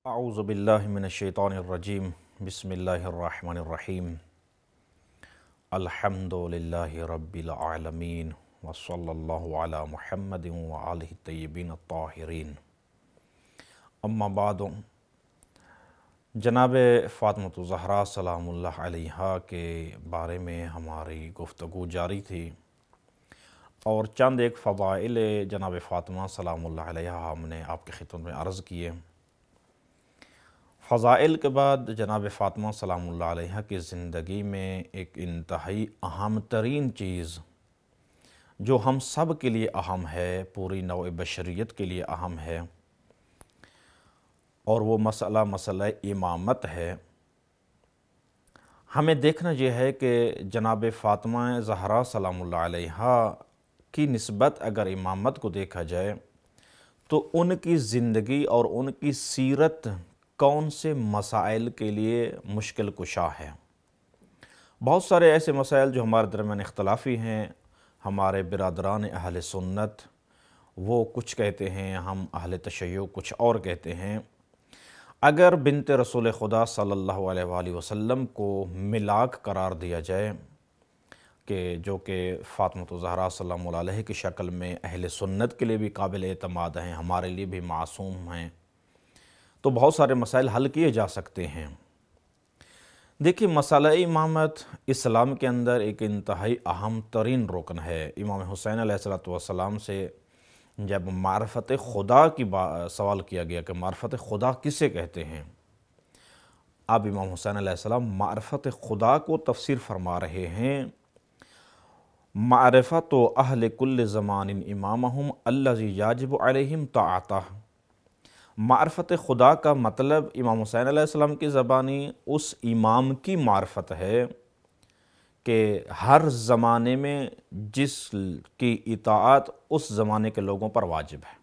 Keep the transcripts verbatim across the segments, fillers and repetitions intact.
اعوذ باللہ من الشیطان الرجیم بسم اللہ الرحمن الرحیم الحمد للہ رب العالمین وصلی اللہ علی محمد وآلہ الطیبین الطاہرین اما بعد۔ جناب فاطمۃ الزہراء سلام اللہ علیہا کے بارے میں ہماری گفتگو جاری تھی اور چند ایک فضائل جناب فاطمہ سلام اللہ علیہا ہم نے آپ کی خدمت میں عرض کیے۔ فضائل کے بعد جناب فاطمہ سلام اللہ علیہ کی زندگی میں ایک انتہائی اہم ترین چیز جو ہم سب کے لیے اہم ہے، پوری نوع بشریت کے لیے اہم ہے، اور وہ مسئلہ مسئلہ امامت ہے۔ ہمیں دیکھنا یہ ہے کہ جناب فاطمہ زہرا سلام اللہ علیہ کی نسبت اگر امامت کو دیکھا جائے تو ان کی زندگی اور ان کی سیرت کون سے مسائل کے لیے مشکل کشا ہے۔ بہت سارے ایسے مسائل جو ہمارے درمیان اختلافی ہیں، ہمارے برادران اہل سنت وہ کچھ کہتے ہیں، ہم اہل تشیع کچھ اور کہتے ہیں۔ اگر بنت رسول خدا صلی اللہ علیہ وآلہ وسلم کو ملاک قرار دیا جائے کہ جو کہ فاطمۃ الزہراء سلام اللہ علیہ کی شکل میں اہل سنت کے لیے بھی قابل اعتماد ہیں، ہمارے لیے بھی معصوم ہیں، تو بہت سارے مسائل حل کیے جا سکتے ہیں۔ دیکھیے، مسئلہ امامت اسلام کے اندر ایک انتہائی اہم ترین رکن ہے۔ امام حسین علیہ السلام سے جب معرفت خدا کی سوال کیا گیا کہ معرفت خدا کسے کہتے ہیں، اب امام حسین علیہ السلام معرفت خدا کو تفسیر فرما رہے ہیں۔ معرفت و اہل کل زمان امامہم الذی یاجب علیہم طاعتہ۔ معرفت خدا کا مطلب امام حسین علیہ السلام کی زبانی اس امام کی معرفت ہے کہ ہر زمانے میں جس کی اطاعت اس زمانے کے لوگوں پر واجب ہے۔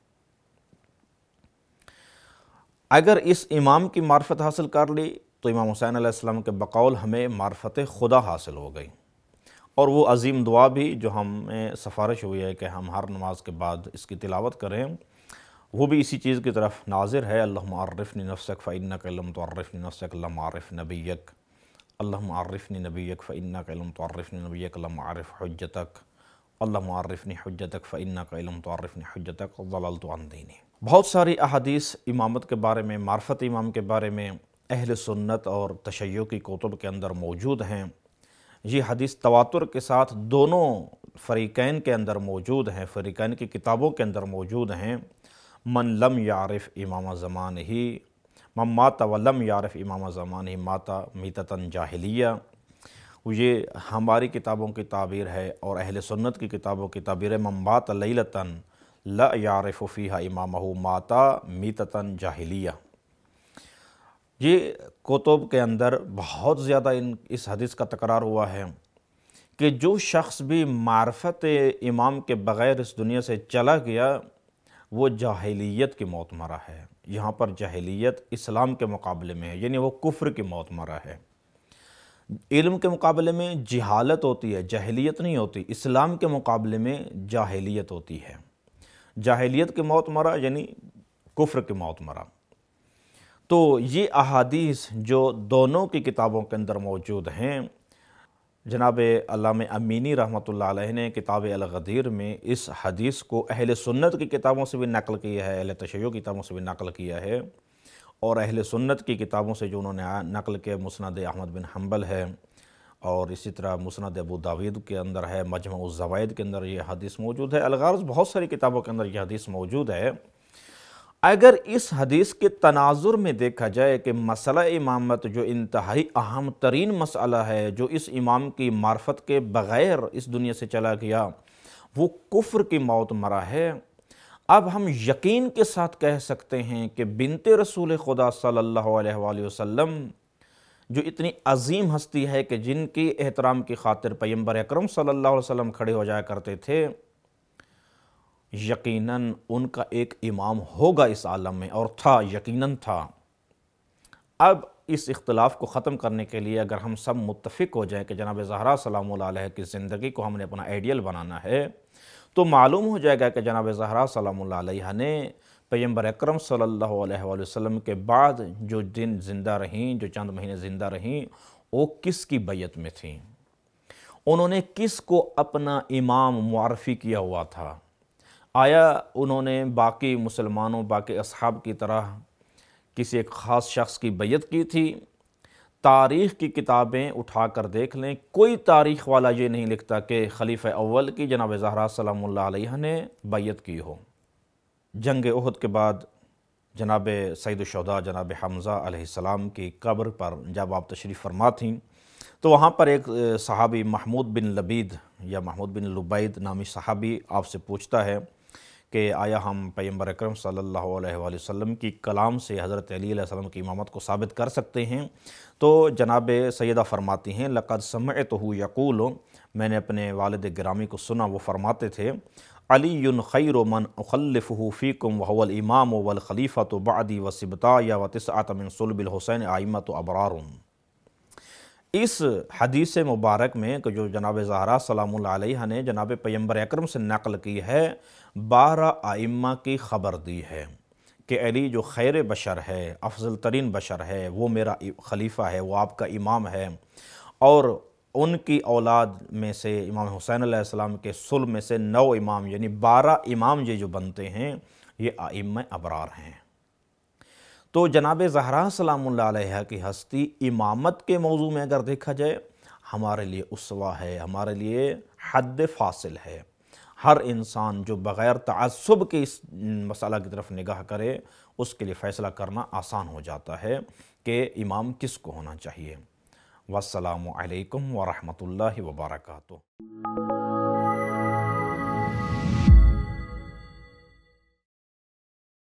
اگر اس امام کی معرفت حاصل کر لی تو امام حسین علیہ السلام کے بقول ہمیں معرفت خدا حاصل ہو گئی، اور وہ عظیم دعا بھی جو ہمیں سفارش ہوئی ہے کہ ہم ہر نماز کے بعد اس کی تلاوت کریں، وہ بھی اسی چیز کی طرف ناظر ہے۔ اللہم عرفنی نفسک فإنک لم تعرفنی نفسک لم اعرف نبیک، اللہم عرفنی نبیک فإنک لم تعرفنی نبیک لم اعرف حجتک، اللہم عرفنی حجتک فإنک لم تعرفنی حجتک ضللت عن دینی۔ بہت ساری احادیث امامت کے بارے میں، معرفت امام کے بارے میں اہل سنت اور تشیع کی کتب کے اندر موجود ہیں۔ یہ حدیث تواتر کے ساتھ دونوں فریقین کے اندر موجود ہیں، فریقین کی کتابوں کے اندر موجود ہیں۔ من لم یعرف امام زمان ہی من مات ولم یعرف امام زمان ہی مات میتتاً جاہلیہ۔ یہ ہماری کتابوں کی تعبیر ہے اور اہل سنت کی کتابوں کی تعبیر ہے، من مات لیلتاً لا یعرف فیہا امامہ مات میتتاً جاہلیہ۔ یہ کتب کے اندر بہت زیادہ ان اس حدیث کا تکرار ہوا ہے کہ جو شخص بھی معرفت امام کے بغیر اس دنیا سے چلا گیا وہ جاہلیت کی موت مرا ہے۔ یہاں پر جاہلیت اسلام کے مقابلے میں ہے، یعنی وہ کفر کی موت مرا ہے۔ علم کے مقابلے میں جہالت ہوتی ہے، جاہلیت نہیں ہوتی۔ اسلام کے مقابلے میں جاہلیت ہوتی ہے۔ جاہلیت کی موت مرا یعنی کفر کی موت مرا۔ تو یہ احادیث جو دونوں کی کتابوں کے اندر موجود ہیں، جناب علامہ امینی رحمۃ اللہ علیہ نے کتاب الغدیر میں اس حدیث کو اہل سنت کی کتابوں سے بھی نقل کیا ہے، اہل تشیع کی کتابوں سے بھی نقل کیا ہے، اور اہل سنت کی کتابوں سے جو انہوں نے نقل کیا مسند احمد بن حنبل ہے، اور اسی طرح مسند ابو داود کے اندر ہے، مجمع الزوائد کے اندر یہ حدیث موجود ہے، الغرض بہت ساری کتابوں کے اندر یہ حدیث موجود ہے۔ اگر اس حدیث کے تناظر میں دیکھا جائے کہ مسئلہ امامت جو انتہائی اہم ترین مسئلہ ہے، جو اس امام کی معرفت کے بغیر اس دنیا سے چلا گیا وہ کفر کی موت مرا ہے، اب ہم یقین کے ساتھ کہہ سکتے ہیں کہ بنت رسول خدا صلی اللہ علیہ وآلہ وسلم جو اتنی عظیم ہستی ہے کہ جن کی احترام کی خاطر پیغمبر اکرم صلی اللہ علیہ وسلم کھڑے ہو جایا کرتے تھے، یقیناً ان کا ایک امام ہوگا اس عالم میں، اور تھا، یقیناً تھا۔ اب اس اختلاف کو ختم کرنے کے لیے اگر ہم سب متفق ہو جائیں کہ جناب زہرا سلام اللہ علیہ کی زندگی کو ہم نے اپنا آئیڈیل بنانا ہے، تو معلوم ہو جائے گا کہ جناب زہرا سلام اللہ علیہ نے پیغمبر اکرم صلی اللہ علیہ وآلہ وسلم کے بعد جو دن زندہ رہیں، جو چند مہینے زندہ رہیں، وہ کس کی بیعت میں تھیں؟ انہوں نے کس کو اپنا امام معرفی کیا ہوا تھا؟ آیا انہوں نے باقی مسلمانوں، باقی اصحاب کی طرح کسی ایک خاص شخص کی بیعت کی تھی؟ تاریخ کی کتابیں اٹھا کر دیکھ لیں، کوئی تاریخ والا یہ نہیں لکھتا کہ خلیفہ اول کی جناب زہرا سلام اللہ علیہ نے بیعت کی ہو۔ جنگ احد کے بعد جناب سید الشہداء جناب حمزہ علیہ السلام کی قبر پر جب آپ تشریف فرما تھیں تو وہاں پر ایک صحابی محمود بن لبید یا محمود بن لبید نامی صحابی آپ سے پوچھتا ہے کہ آیا ہم پیغمبر اکرم صلی اللہ علیہ وآلہ وسلم کی کلام سے حضرت علی علیہ السلام کی امامت کو ثابت کر سکتے ہیں؟ تو جناب سیدہ فرماتی ہیں لقد سمعتہ یقول، میں نے اپنے والد گرامی کو سنا، وہ فرماتے تھے علی خیر من اخلفہ فیکم وہو الامام والخلیفۃ بعدی وسبطایا وتسعۃ من صلب الحسین ائمۃ ابرار۔ اس حدیث مبارک میں کہ جو جناب زہرا سلام اللہ علیہ نے جناب پیغمبر اکرم سے نقل کی ہے، بارہ ائمہ کی خبر دی ہے کہ علی جو خیر بشر ہے، افضل ترین بشر ہے، وہ میرا خلیفہ ہے، وہ آپ کا امام ہے، اور ان کی اولاد میں سے امام حسین علیہ السلام کے صلب میں سے نو امام یعنی بارہ امام یہ جو بنتے ہیں یہ ائمہ ابرار ہیں۔ تو جناب زہرا سلام اللہ علیہ کی ہستی امامت کے موضوع میں اگر دیکھا جائے ہمارے لیے اسوہ ہے، ہمارے لیے حد فاصل ہے۔ ہر انسان جو بغیر تعصب کے اس مسئلہ کی طرف نگاہ کرے اس کے لیے فیصلہ کرنا آسان ہو جاتا ہے کہ امام کس کو ہونا چاہیے۔ والسلام علیکم ورحمۃ اللہ وبرکاتہ۔